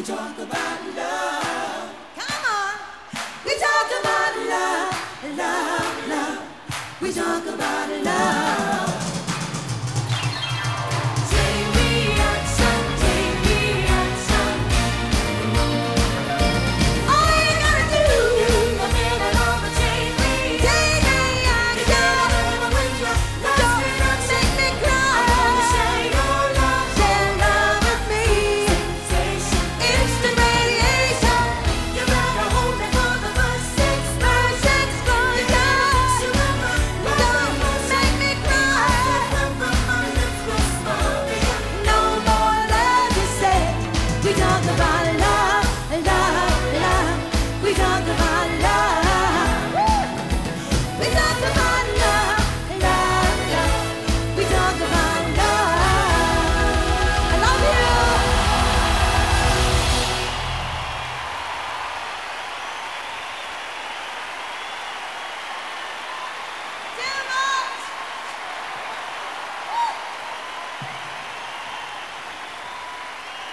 talk about love. Come on. We talk about love, love, love. We talk about love. Chain reaction, chain reaction. All you gotta do is the middle of a chain reaction. You gotta remember when you're lost enough, make me cry. I wanna share your love, share love with me. Sensation, instant radiation. You gotta hold me for the first 6 months. You gotta don't make me cry. My lips will smile. No more love, you say. We talk about love.